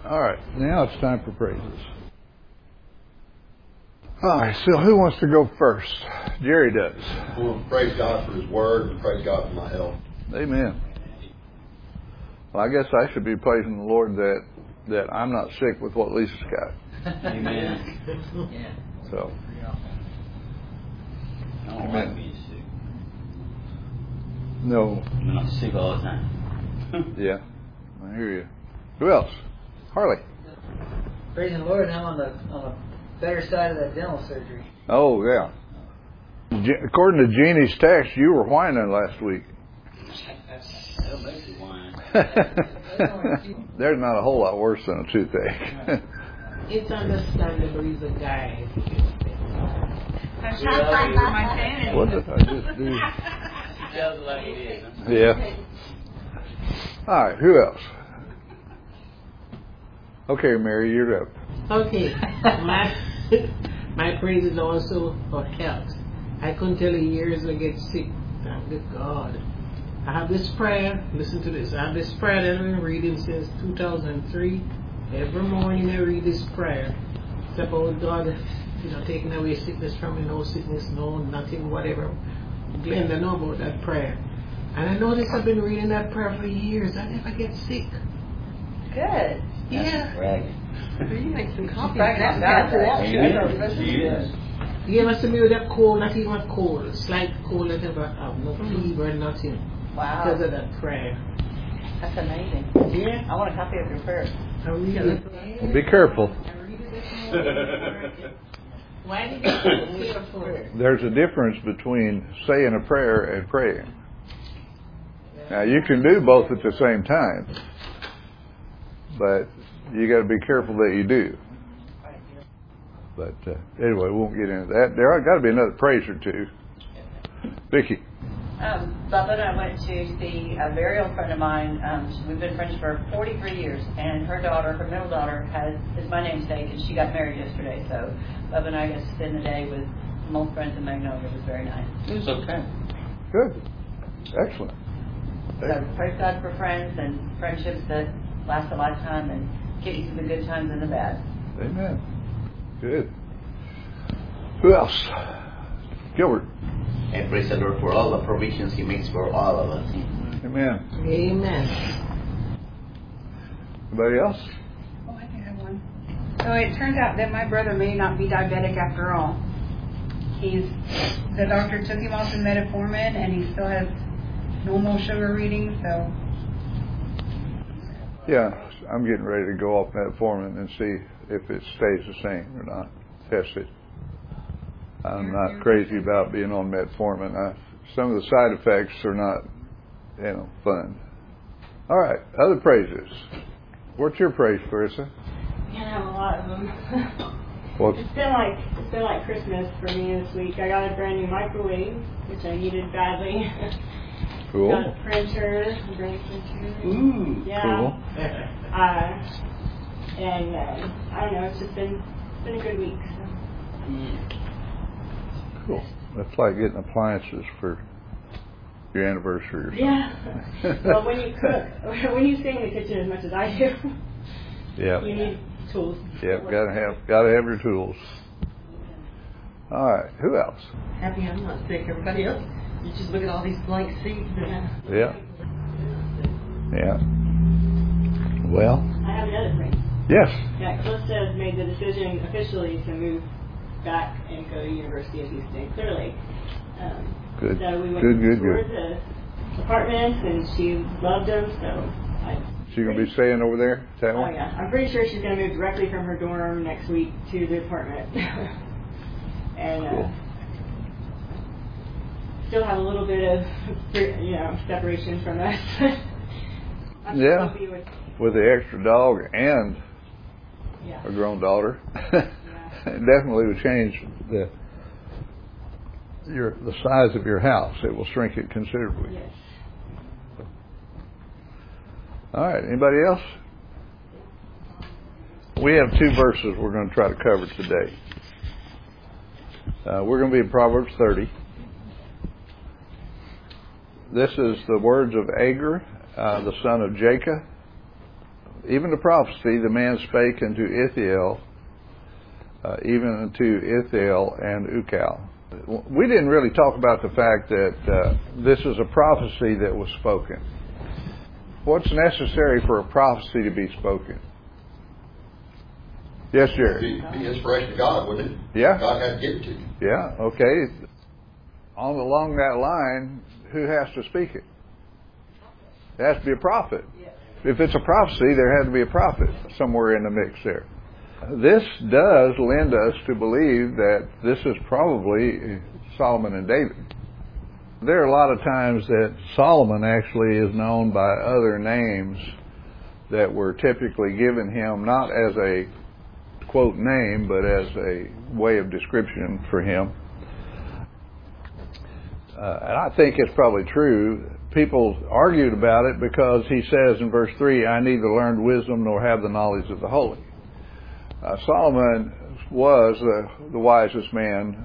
All right, now it's time for praises. All right, so who wants to go first? Jerry does. I want to praise God for His Word and praise God for my health. Amen. Well, I guess I should be praising the Lord that I'm not sick with what Lisa's got. Amen. Yeah. So. I don't like being sick. No. I'm not sick all the time. Yeah, I hear you. Who else? Harley. Praise the Lord, I'm on the better side of that dental surgery. Oh, yeah. According to Jeannie's text, you were whining last week. That'll make you whine. There's not a whole lot worse than a toothache. It's understandable, he's a guy. What did I just do? She tells it like it is. Huh? Yeah. All right, who else? Okay, Mary, you're up. Okay, my praise is also for health. I couldn't tell you years I get sick. Thank God. I have this prayer. Listen to this. I have this prayer that I've been reading since 2003. Every morning I read this prayer. It's about God, taking away sickness from me. No sickness, no nothing, whatever. Glenda know about that prayer. And I notice I've been reading that prayer for years. I never get sick. Good. Yeah. Bragging. You make some coffee. Yes. You ever see me with that cold, not even cold, slight cold, I never have no fever, nothing. Wow. Because of that prayer. That's amazing. Yeah. I want a copy of your prayer. I read it. Well, be careful. I read it this morning. Why did you say careful? There's a difference between saying a prayer and praying. Now, you can do both at the same time, but you got to be careful that you do. But anyway, we won't get into that. There got to be another praise or two. Vicki. Bubba and I went to see a very old friend of mine. We've been friends for 43 years, and her middle daughter, is my namesake, and she got married yesterday. So Bubba and I got to spend the day with some old friends in Magnolia. It was very nice. It was okay. Good. Excellent. So praise God for friends and friendships that last a lifetime and get you through the good times and the bad. Amen. Good. Who else? Gilbert. And praise the Lord for all the provisions He makes for all of us. Amen. Amen. Anybody else? Oh, I think I have one. So it turns out that my brother may not be diabetic after all. The doctor took him off the metformin and he still has normal sugar readings, so. Yeah, I'm getting ready to go off metformin and see if it stays the same or not. Test it. I'm not crazy about being on metformin. Some of the side effects are not, fun. All right, other praises. What's your praise, Clarissa? I have a lot of them. Well, It's been like Christmas for me this week. I got a brand new microwave, which I needed badly. Cool. Got a printer, a great printer. Ooh. Yeah. Cool. And I don't know. It's just been a good week. So. Cool. That's like getting appliances for your anniversary or something. Yeah. Well, when you cook, when you stay in the kitchen as much as I do, Yeah. you need tools. Yep, gotta have your tools. All right, who else? Happy I'm not sick. Everybody else, you just look at all these blank seats. Yeah. Yeah. Well. I have another thing. Yes. Yeah, Calista has made the decision officially to move back and go to University of Houston. Clearly. Good. So we went Good. the apartments, and she loved them. So She gonna be staying over there? Oh yeah, I'm pretty sure she's gonna move directly from her dorm next week to the apartment. And cool. Still have a little bit of separation from us. Yeah. With the extra dog and yeah. a grown daughter. Yeah. It definitely would change the size of your house. It will shrink it considerably. Yes. All right. Anybody else? We have two verses we're going to try to cover today. We're going to be in Proverbs 30. This is the words of Agur, the son of Jacob, even the prophecy, the man spake unto Ithiel, even unto Ithiel and Ukal. We didn't really talk about the fact that this is a prophecy that was spoken. What's necessary for a prophecy to be spoken? Yes, Jerry. Be inspiration of God, wouldn't it? Yeah. God had to give it to you. Yeah, okay. Along that line, who has to speak it? It has to be a prophet. If it's a prophecy, there had to be a prophet somewhere in the mix there. This does lend us to believe that this is probably Solomon and David. There are a lot of times that Solomon actually is known by other names that were typically given him, not as a quote name, but as a way of description for him. And I think it's probably true. People argued about it because he says in verse 3, I neither learned wisdom nor have the knowledge of the holy. Solomon was the wisest man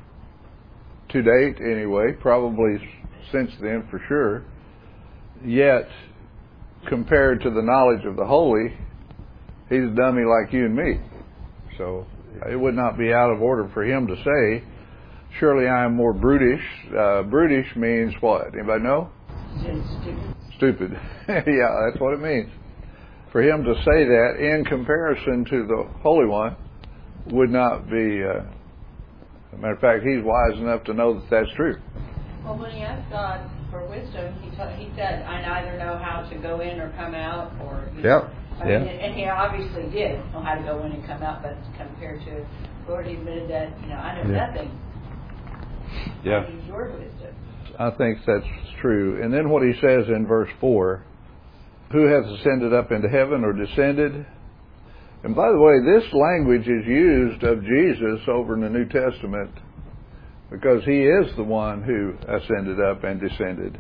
to date anyway, probably since then for sure. Yet, compared to the knowledge of the holy, he's a dummy like you and me. So it would not be out of order for him to say, surely I am more brutish. Brutish means what? Anybody know? Stupid. Yeah, that's what it means. For him to say that in comparison to the Holy One would not be, as a matter of fact, he's wise enough to know that that's true. Well, when he asked God for wisdom, he said, I neither know how to go in or come out, or Yeah. I mean, and he obviously did know how to go in and come out, but compared to Lord, he admitted that, I know nothing. Yeah. I need your wisdom. I think that's true. And then what he says in verse 4, who hath ascended up into heaven or descended? And by the way, this language is used of Jesus over in the New Testament because he is the one who ascended up and descended.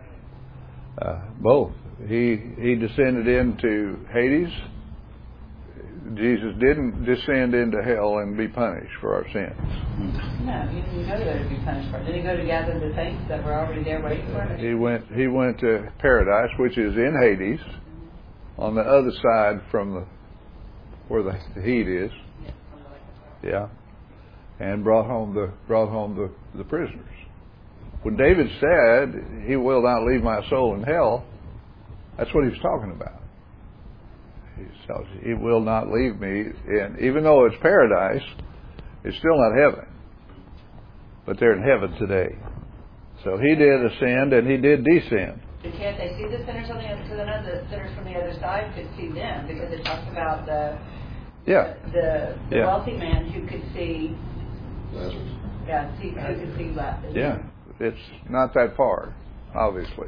Both. He descended into Hades. Jesus didn't descend into hell and be punished for our sins. No, he didn't go there to be punished for it. Did he go to gather the saints that were already there waiting for him? He went to paradise, which is in Hades, on the other side from where the heat is. Yeah, and brought home the prisoners. When David said, "He will not leave my soul in hell," that's what he was talking about. He says, he will not leave me in, even though it's paradise, it's still not heaven. But they're in heaven today. So he did ascend and he did descend. Can't they see the sinners on the other side? The sinners from the other side could see them because it talks about the wealthy man who could see Lazarus. who could see Lazarus. Yeah, it's not that far, obviously.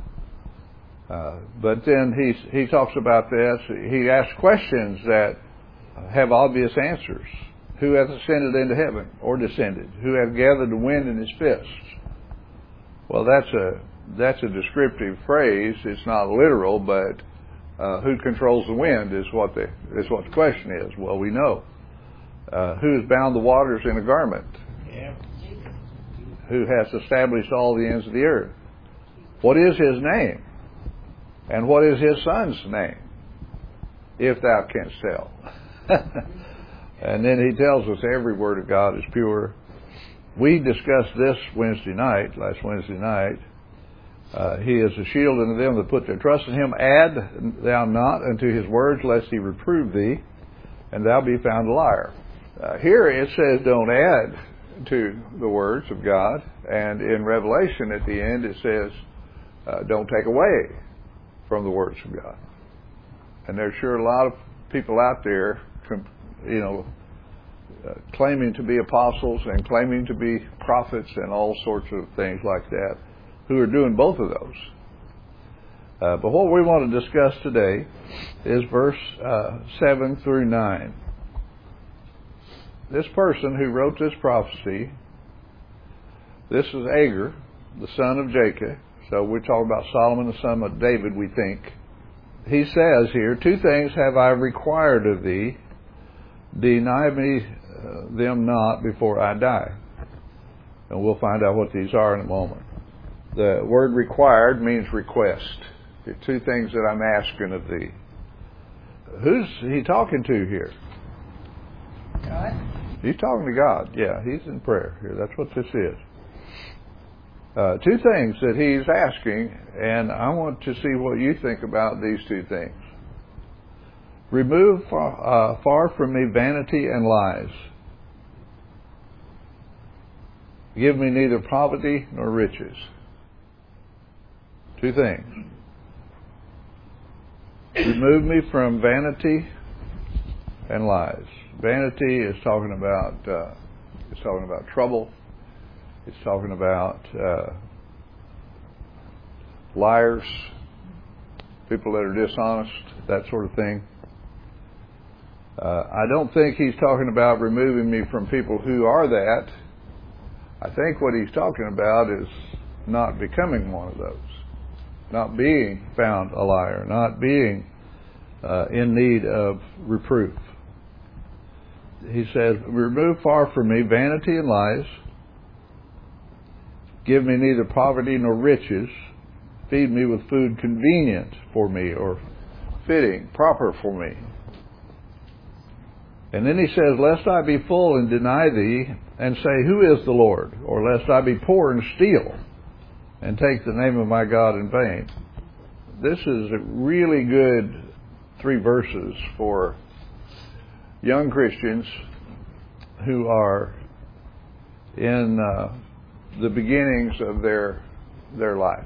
But then he talks about this. He asks questions that have obvious answers. Who hath ascended into heaven or descended? Who hath gathered the wind in his fists? Well, that's a descriptive phrase. It's not literal, but who controls the wind is what the question is. Well, we know. Who has bound the waters in a garment? Yeah. Who has established all the ends of the earth? What is his name? And what is his son's name? If thou canst tell. And then he tells us every word of God is pure. We discussed this last Wednesday night. He is a shield unto them that put their trust in him. Add thou not unto his words, lest he reprove thee, and thou be found a liar. Here it says don't add to the words of God. And in Revelation at the end it says don't take away from the words of God. And there's sure a lot of people out there, claiming to be apostles and claiming to be prophets and all sorts of things like that, who are doing both of those. But what we want to discuss today is verse 7 through 9. This person who wrote this prophecy, this is Agur, the son of Jacob. So we're talking about Solomon, the son of David, we think. He says here, 2 things have I required of thee, deny me them not before I die. And we'll find out what these are in a moment. The word required means request. The 2 things that I'm asking of thee. Who's he talking to here? God. He's talking to God. Yeah, he's in prayer here. That's what this is. Two things that he's asking, and I want to see what you think about these two things. Remove far from me vanity and lies. Give me neither poverty nor riches. Two things. Remove me from vanity and lies. Vanity is talking about trouble. It's talking about liars, people that are dishonest, that sort of thing. I don't think he's talking about removing me from people who are that. I think what he's talking about is not becoming one of those, not being found a liar, not being in need of reproof. He says, remove far from me vanity and lies. Give me neither poverty nor riches. Feed me with food convenient for me or fitting, proper for me. And then he says, lest I be full and deny thee and say, who is the Lord? Or lest I be poor and steal and take the name of my God in vain. This is a really good 3 verses for young Christians who are in the beginnings of their life.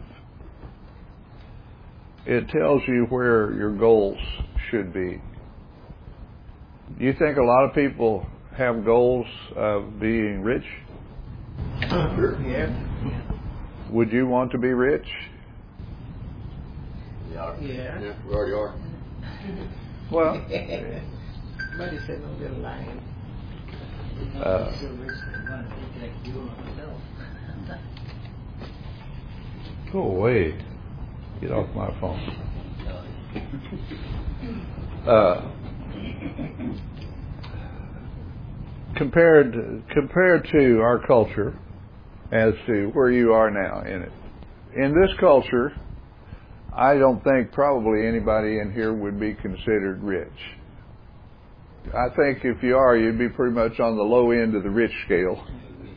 It tells you where your goals should be. Do you think a lot of people have goals of being rich? Sure. Yeah. Would you want to be rich? Yeah. Yeah. We already are. Well, Somebody said no, they're lying. go away. Get off my phone. Compared to our culture as to where you are now in it. In this culture, I don't think probably anybody in here would be considered rich. I think if you are, you'd be pretty much on the low end of the rich scale.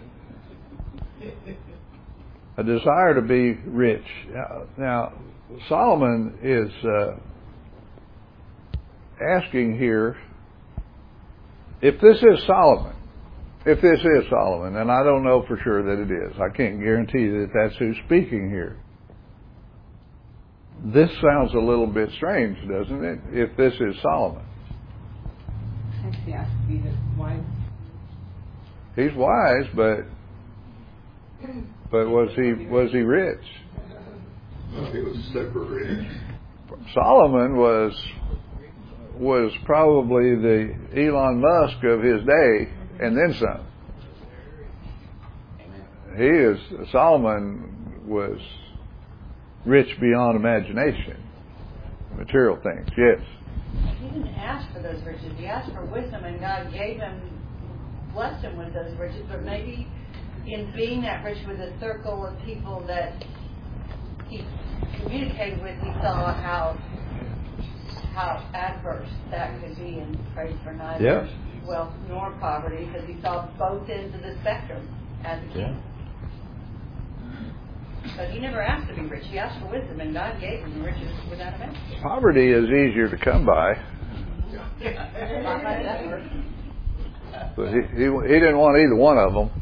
A desire to be rich. Now Solomon is asking here, if this is Solomon, and I don't know for sure that it is, I can't guarantee that that's who's speaking here. This sounds a little bit strange, doesn't it? If this is Solomon. Yeah, he's wise. He's wise, but was he rich? He was super rich. Solomon was probably the Elon Musk of his day, and then some. Solomon was rich beyond imagination. Material things, yes. He didn't ask for those riches. He asked for wisdom, and God gave him, blessed him with those riches. But maybe in being that rich with a circle of people that he communicated with, he saw how adverse that could be, and prayed for neither wealth nor poverty, because he saw both ends of the spectrum as a king. Yeah. But he never asked to be rich. He asked for wisdom, and God gave him riches without a measure. Poverty is easier to come by. But he didn't want either one of them.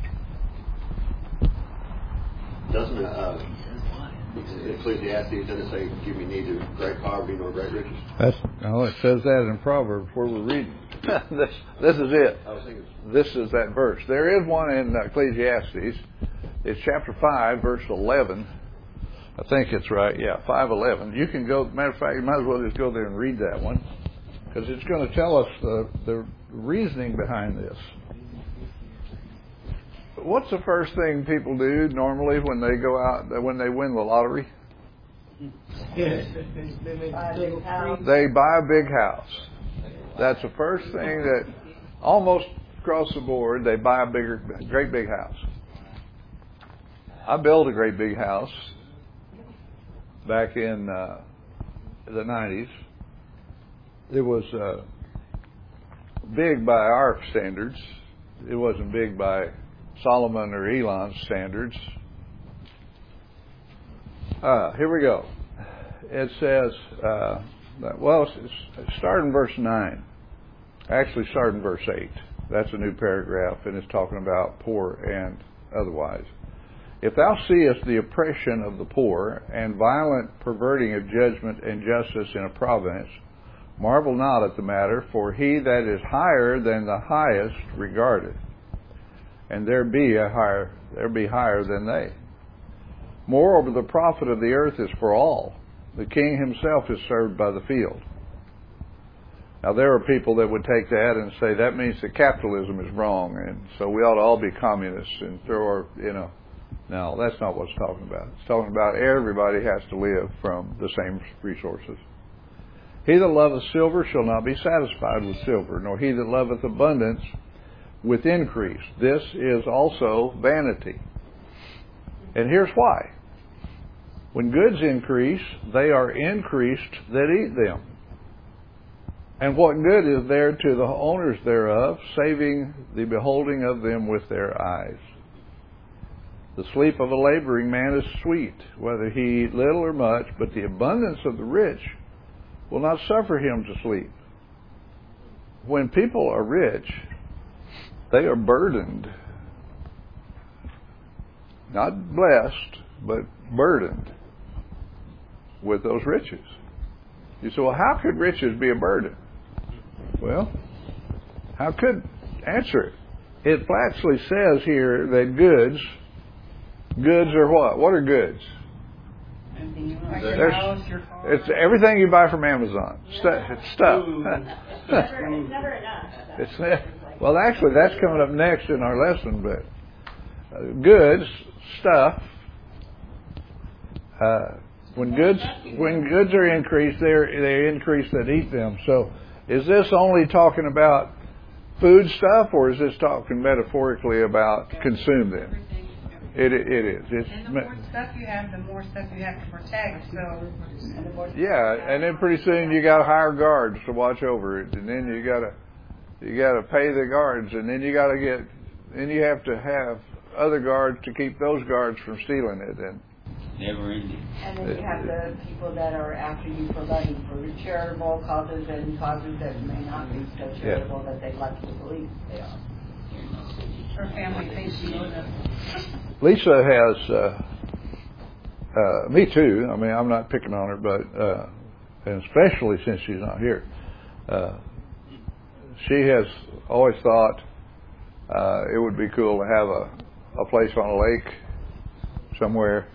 Doesn't Ecclesiastes, doesn't it say, give me neither great poverty nor great riches? It says that in Proverbs where we're reading. This is it. I was thinking. This is that verse. There is one in Ecclesiastes. It's chapter 5, verse 11. I think it's right. Yeah, 5:11. You can go. Matter of fact, you might as well just go there and read that one, because it's going to tell us the reasoning behind this. What's the first thing people do normally when they go out, when they win the lottery? Yes. They buy a big house. That's the first thing that almost across the board, they buy a great big house. I built a great big house back in the 90s. It was big by our standards. It wasn't big by Solomon or Elon's standards. Here we go. It says, start in verse 9. Actually, start in verse 8. That's a new paragraph, and it's talking about poor and otherwise. If thou seest the oppression of the poor, and violent perverting of judgment and justice in a province, marvel not at the matter, for he that is higher than the highest regardeth, and there be higher than they. Moreover, the profit of the earth is for all. The king himself is served by the field. Now, there are people that would take that and say that means that capitalism is wrong, and so we ought to all be communists and throw our, No, that's not what it's talking about. It's talking about everybody has to live from the same resources. He that loveth silver shall not be satisfied with silver, nor he that loveth abundance with increase. This is also vanity. And here's why. When goods increase, they are increased that eat them. And what good is there to the owners thereof, saving the beholding of them with their eyes? The sleep of a laboring man is sweet, whether he eat little or much, but the abundance of the rich will not suffer him to sleep. When people are rich, they are burdened. Not blessed, but burdened with those riches. You say, well, how could riches be a burden? Well, how could? Answer it. It actually says here that goods are what? What are goods? It's everything you buy from Amazon. It's stuff. It's never enough. Well, actually, that's coming up next in our lesson, but goods, stuff. When goods are increased, they increase that eat them. So, is this only talking about food stuff, or is this talking metaphorically about consume them? It is. And the more stuff you have, the more stuff you have to protect. So. Yeah, and then pretty soon you got to hire guards to watch over it, and then you got to pay the guards, and then you have to have other guards to keep those guards from stealing it, and never ending. And then you have the people that are after you for money for charitable causes and causes that may not be so charitable that they'd like you to believe they are. Her family thinks she knows them. Lisa has, me too. I mean, I'm not picking on her, but and especially since she's not here, she has always thought it would be cool to have a place on a lake somewhere,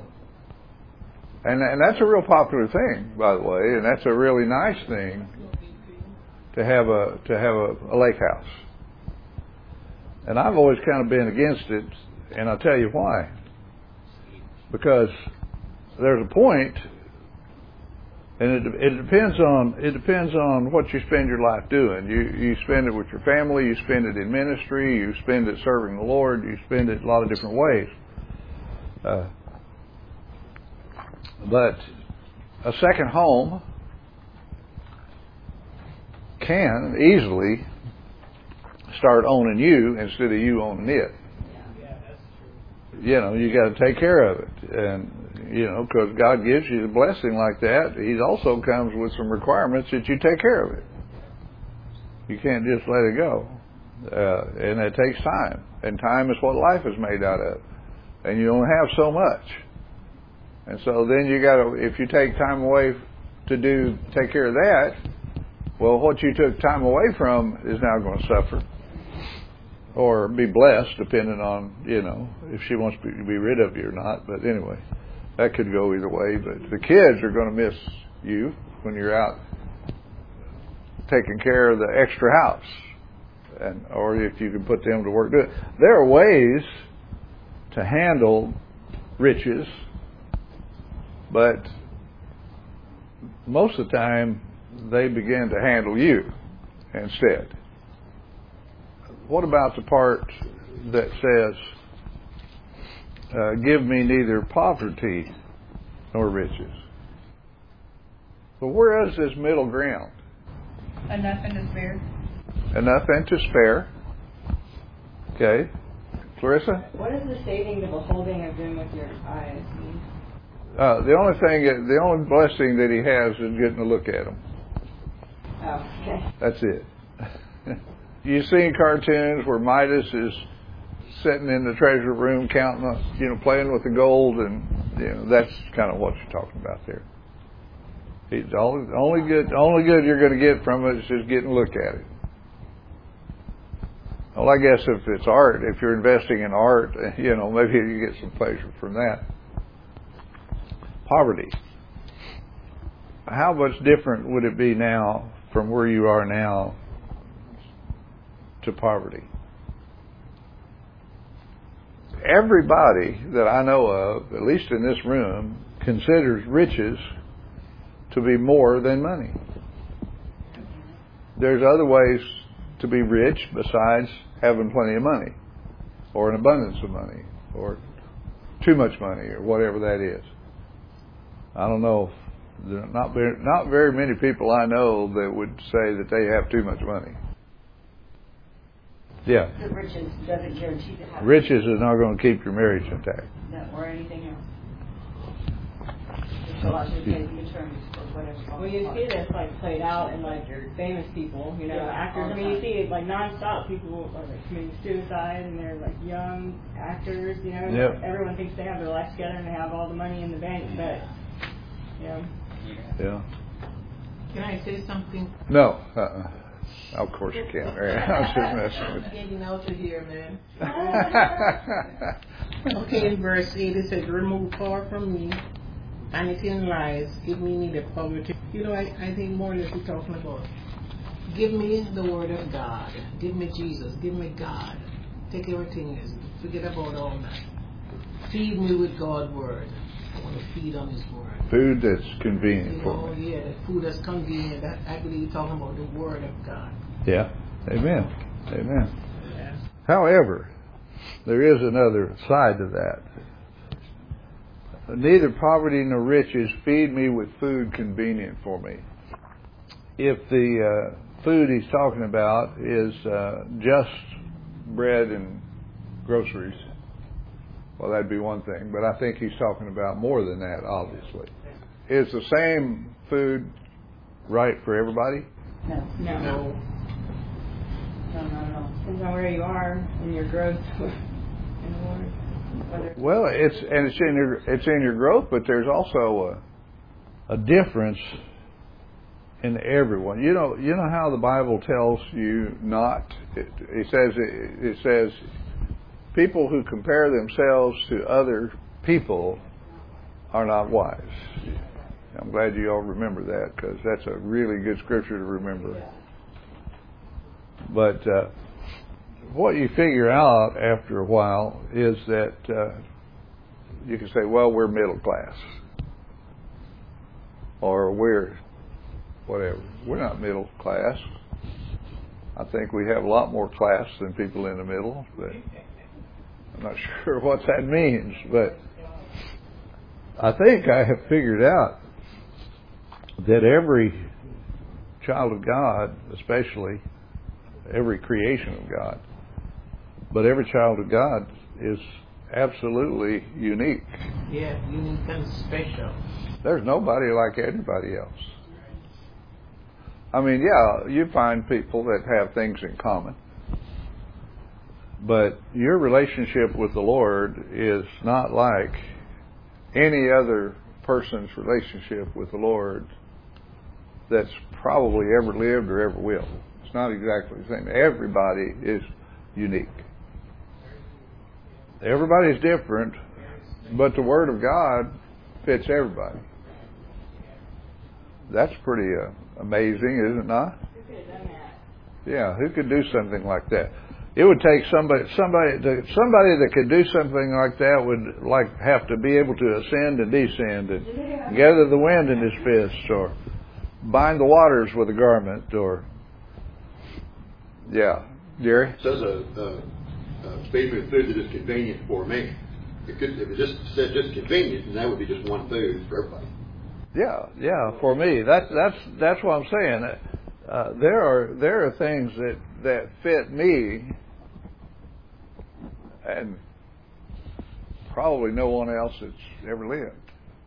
and that's a real popular thing, by the way, and that's a really nice thing to have a lake house. And I've always kind of been against it, and I'll tell you why. Because there's a point, and it depends on what you spend your life doing. You spend it with your family, you spend it in ministry, you spend it serving the Lord, you spend it a lot of different ways. But a second home can easily start owning you instead of you owning it. You got to take care of it, and because God gives you the blessing like that, He also comes with some requirements that you take care of it. You can't just let it go, and it takes time, and time is what life is made out of, and you only have so much, and so then you got to, if you take time away to take care of that, well, what you took time away from is now going to suffer. Or be blessed, depending on, if she wants to be rid of you or not. But anyway, that could go either way. But the kids are going to miss you when you're out taking care of the extra house. Or if you can put them to work. There are ways to handle riches, but most of the time they begin to handle you instead. What about the part that says, give me neither poverty nor riches? Well, where is this middle ground? Enough and to spare. Enough and to spare. Okay. Clarissa? What does the saving the beholding of them with your eyes mean? The only blessing that he has is getting to look at them. Oh, okay. That's it. You've seen cartoons where Midas is sitting in the treasure room counting, playing with the gold, and that's kind of what you're talking about there. He's only good you're going to get from it is just getting a look at it. Well, I guess if it's art, if you're investing in art, maybe you get some pleasure from that. Poverty. How much different would it be now from where you are now to poverty? Everybody that I know of, at least in this room, considers riches to be more than money. There's other ways to be rich besides having plenty of money, or an abundance of money, or too much money, or whatever that is. I don't know. Not very many people I know that would say that they have too much money. Yeah. The riches doesn't guarantee to have Riches is not going to keep your marriage intact. no, or anything else. It's a lot of attorneys or whatever. Well, you see this played out in famous people, actors. I mean, you see it nonstop. People are committing suicide, and they're young actors. Yep. Everyone thinks they have their life together and they have all the money in the bank, but Yeah. Can I say something? No. Of course you can. I was just messing with you. Getting out of here, man. Okay, in verse 8 it says, remove far from me vanity and lies, give me neither poverty. I think more or less we're talking about, give me the word of God, give me Jesus, give me God. Take everything else, forget about all that. Feed me with God's word. I want to feed on His word. Food that's convenient for me. Yeah, food that's convenient. That, I believe you're talking about the word of God. Yeah. Amen. Amen. Yeah. However, there is another side to that. Neither poverty nor riches feed me with food convenient for me. If the food he's talking about is just bread and groceries, well, that'd be one thing. But I think he's talking about more than that, obviously. Is the same food right for everybody? No. no. No, no. Depends on where you are in your growth in the Lord. Well, it's in your growth, but there's also a difference in everyone. You know how the Bible tells you not. It says people who compare themselves to other people are not wise. I'm glad you all remember that, because that's a really good scripture to remember. But what you figure out after a while is that you can say, well, we're middle class. Or we're whatever. We're not middle class. I think we have a lot more class than people in the middle, but I'm not sure what that means. But I think I have figured out that every child of God, especially every creation of God, but every child of God is absolutely unique. Yeah, unique and special. There's nobody like anybody else. I mean, yeah, you find people that have things in common, but your relationship with the Lord is not like any other person's relationship with the Lord that's probably ever lived or ever will. It's not exactly the same. Everybody is unique. Everybody's different, but the Word of God fits everybody. That's pretty amazing, is it not? Who could have done that? Yeah, who could do something like that? It would take somebody that could do something like that would have to be able to ascend and descend and gather the wind in his fist, or bind the waters with a garment, or Jerry. It says feed me with food that is convenient for me. If it just said just convenient, then that would be just one food for everybody. Yeah, for me. That's what I'm saying. there are things that fit me, and probably no one else that's ever lived.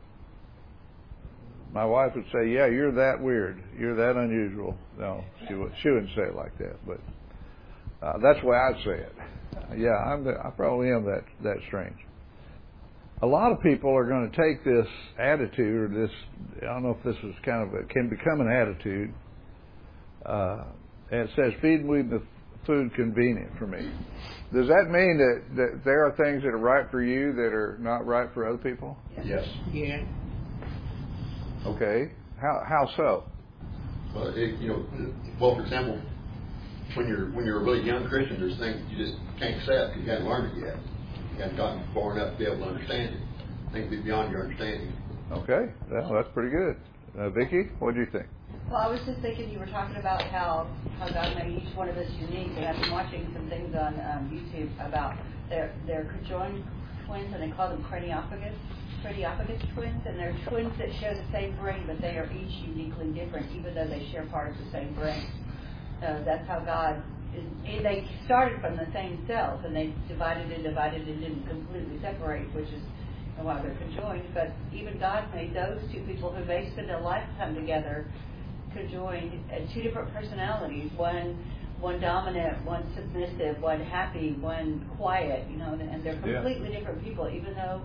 My wife would say, "Yeah, you're that weird. You're that unusual." No, she wouldn't say it like that, but that's the way I'd say it. Yeah, I probably am that strange. A lot of people are going to take this attitude, or this, I don't know if this is can become an attitude, and it says, "Feed me the food convenient for me." Does that mean that there are things that are right for you that are not right for other people? Yes. Yeah. Okay. How so? Well, for example, when you're a really young Christian, there's things you just can't accept because you haven't learned it yet. You haven't gotten far enough to be able to understand it. Things be beyond your understanding. Okay. Well, that's pretty good. Vicki, what do you think? Well, I was just thinking you were talking about how God made each one of us unique, and I've been watching some things on YouTube about their conjoined twins, and they call them craniopagus twins, and they're twins that share the same brain, but they are each uniquely different, even though they share part of the same brain. That's how God is. They started from the same cells, and they divided and didn't completely separate, which is why they're conjoined. But even God made those two people who may spend a lifetime together conjoined, two different personalities, one dominant, one submissive, one happy, one quiet, and they're completely different people, even though,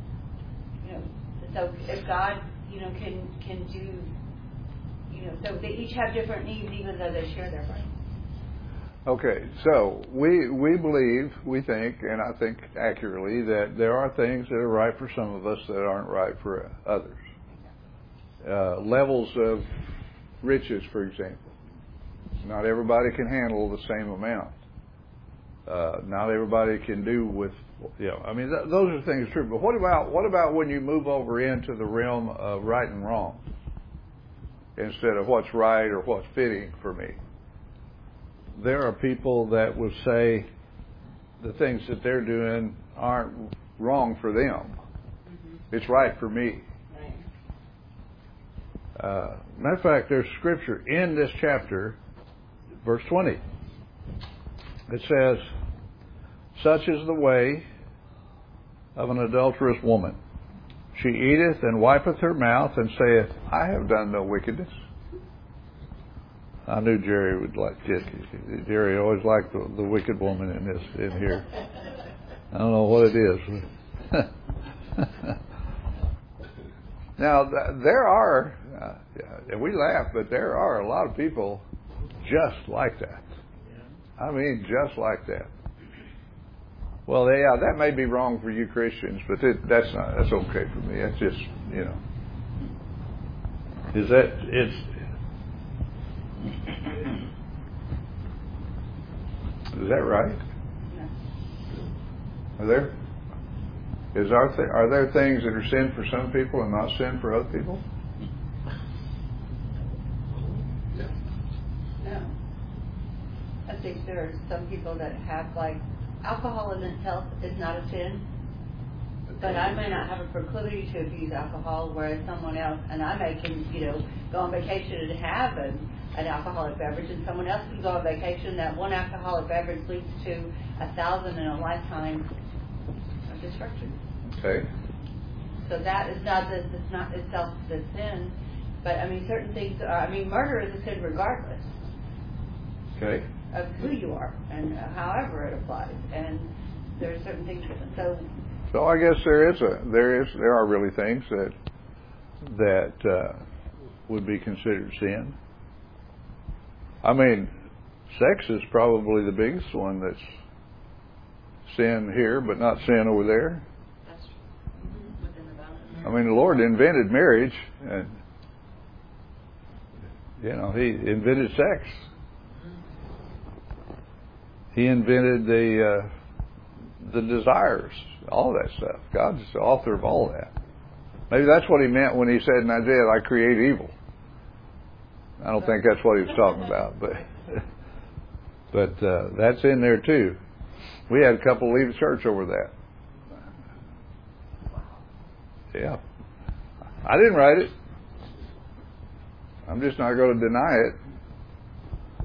so if God, can do, so they each have different needs even though they share their brain. Okay, so we believe, we think, and I think accurately, that there are things that are right for some of us that aren't right for others. Levels of riches, for example. Not everybody can handle the same amount. Not everybody can do with, those are things true. But what about when you move over into the realm of right and wrong instead of what's right or what's fitting for me? There are people that will say the things that they're doing aren't wrong for them. Mm-hmm. It's right for me. Matter of fact, there's scripture in this chapter, verse 20. It says, "Such is the way of an adulterous woman. She eateth and wipeth her mouth, and saith, I have done no wickedness." I knew Jerry would like it. Jerry always liked the wicked woman in here. I don't know what it is. Now, there are, and we laugh, but there are a lot of people just like that. I mean, just like that. Well, that may be wrong for you Christians, but that's okay for me. That's just, Is that right? Are there things that are sin for some people and not sin for other people? No. I think there are some people that have, alcohol in itself is not a sin, but I may not have a proclivity to abuse alcohol, whereas someone else, and I can, go on vacation and have an alcoholic beverage, and someone else can go on vacation. That one alcoholic beverage leads to 1,000 in a lifetime of destruction. Okay. So that is not itself the sin, but certain things are. Murder is a sin regardless. Okay. Of who you are and however it applies, and there are certain things. So I guess there are really things that would be considered sin. Sex is probably the biggest one that's sin here, but not sin over there. That's true. The Lord invented marriage, and He invented sex. He invented the desires, all that stuff. God's the author of all that. Maybe that's what He meant when He said in Isaiah, "I create evil." I don't think that's what He was talking about, but that's in there too. We had a couple leave the church over that. Yeah, I didn't write it. I'm just not going to deny it.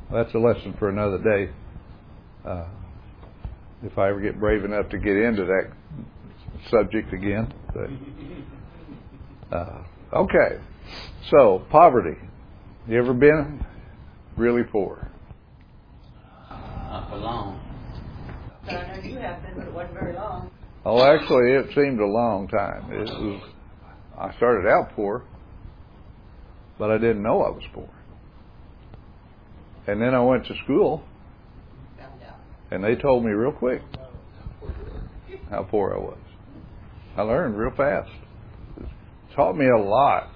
that's a lesson for another day. If I ever get brave enough to get into that subject again. But, okay. So, poverty. You ever been really poor? Not for long. So I know you have been, but it wasn't very long. Oh, actually, it seemed a long time. I started out poor, but I didn't know I was poor. And then I went to school, and they told me real quick how poor I was. I learned real fast. It taught me a lot.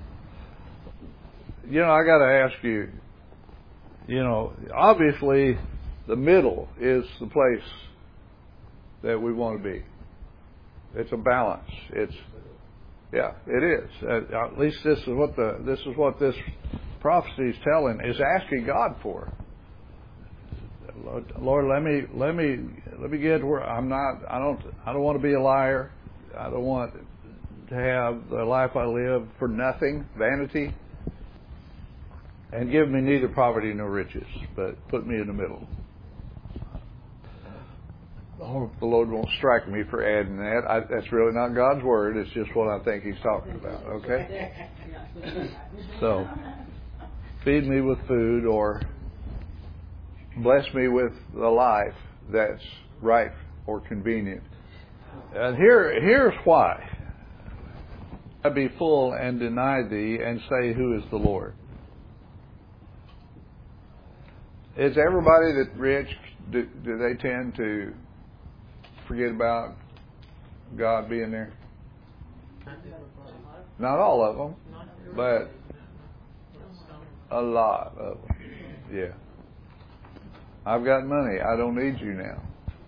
You know, I got to ask you, you know, obviously the middle is the place that we want to be. It's a balance. It is. At least this is what this prophecy is telling, is asking God for. Lord, let me get where I don't want to be a liar. I don't want to have the life I live for nothing, vanity. And give me neither poverty nor riches, but put me in the middle. I hope the Lord won't strike me for adding that. That's really not God's word. It's just what I think He's talking about. Okay? So, feed me with food, or bless me with the life that's right or convenient. And here's why. I be full and deny thee, and say, who is the Lord? Is everybody that rich, do they tend to forget about God being there? Not all of them, but a lot of them. Yeah. I've got money. I don't need you now.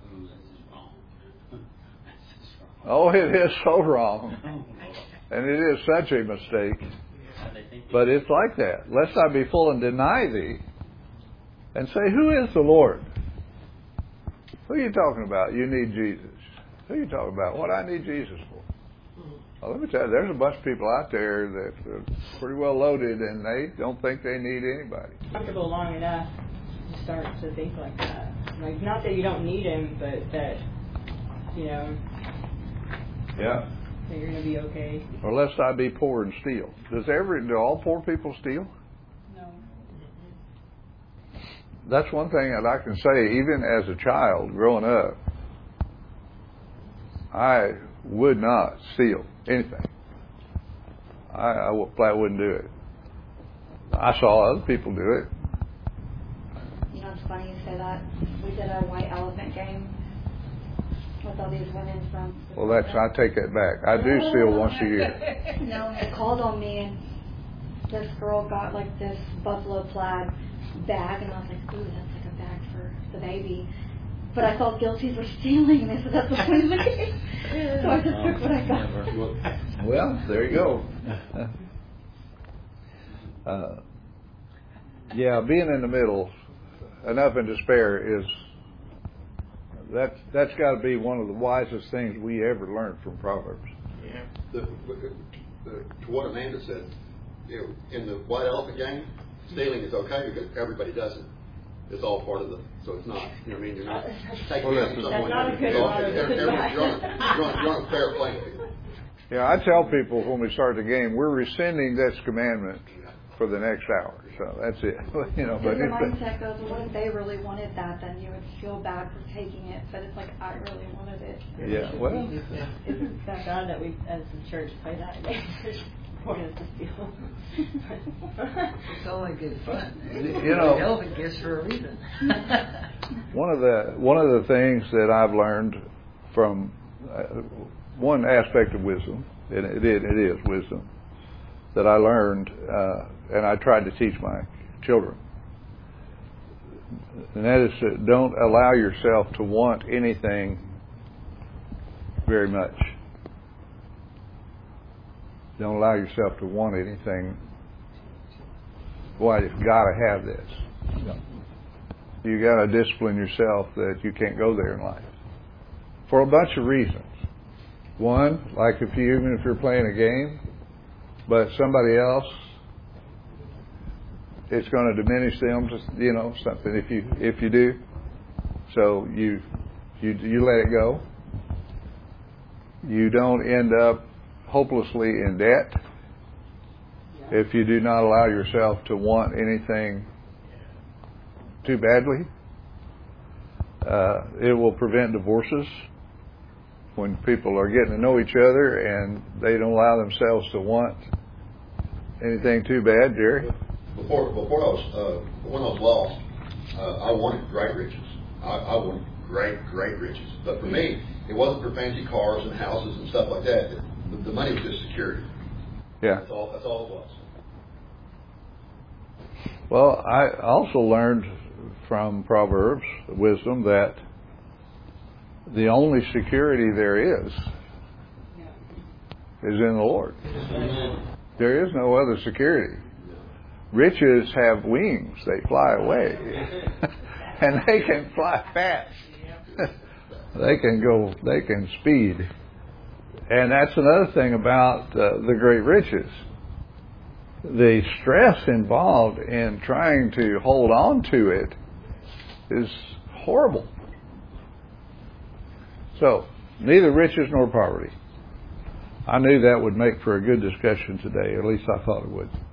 Oh, it is so wrong. And it is such a mistake. But it's like that. Lest I be full and deny thee, and say, who is the Lord? Who are you talking about? You need Jesus. Who are you talking about? What I need Jesus for? Well, let me tell you, there's a bunch of people out there that are pretty well loaded, and they don't think they need anybody. Comfortable long enough to start to think like that. Like, not that you don't need Him, but that, you know, yeah, that you're going to be okay. Or lest I be poor and steal. Do all poor people steal? That's one thing that I can say, even as a child growing up, I would not steal anything. I flat wouldn't do it. I saw other people do it. You know, it's funny you say that. We did a white elephant game with all these women from... Well, I take that back. I do steal once a year. No, they called on me, and this girl got like this buffalo plaid bag, and I was like, ooh, that's like a bag for the baby. But I felt guilty for stealing, and they said that's the point of the game. So I just took what I got. Well, there you go. Yeah, being in the middle, enough and to spare, is that's got to be one of the wisest things we ever learned from Proverbs. Yeah. To what Amanda said, you know, in the white elephant game, stealing is okay because everybody does it. It's all part of the, so it's not, you know what I mean? You're not taking it from someone. That's not a good one. You're on a fair playing field. Yeah, I tell people when we start the game, we're rescinding this commandment for the next hour. So that's it. You know, but the mindset goes, well, what if they really wanted that? Then you would feel bad for taking it. But it's like, I really wanted it. Yeah, well. Isn't that God that we, as the church, play that game? Point us to steal. It's only good fun. You know, elephant gifts for a reason. one of the things that I've learned from one aspect of wisdom, and it is wisdom, that I learned, and I tried to teach my children, and that is to don't allow yourself to want anything very much. Don't allow yourself to want anything. Boy, you've got to have this. You got to discipline yourself that you can't go there in life for a bunch of reasons. One, like even if you're playing a game, but somebody else it's going to diminish them to, something if you do. So you let it go. You don't end up hopelessly in debt if you do not allow yourself to want anything too badly. It will prevent divorces when people are getting to know each other and they don't allow themselves to want anything too bad. Jerry? Before I was when I was lost, I wanted great riches. I wanted great riches. But for me, it wasn't for fancy cars and houses and stuff like that. The money was just security. Yeah. That's all it was. Well, I also learned from Proverbs, wisdom, that the only security there is in the Lord. There is no other security. Riches have wings. They fly away. And they can fly fast. They can speed. And that's another thing about the great riches. The stress involved in trying to hold on to it is horrible. So, neither riches nor poverty. I knew that would make for a good discussion today. At least I thought it would.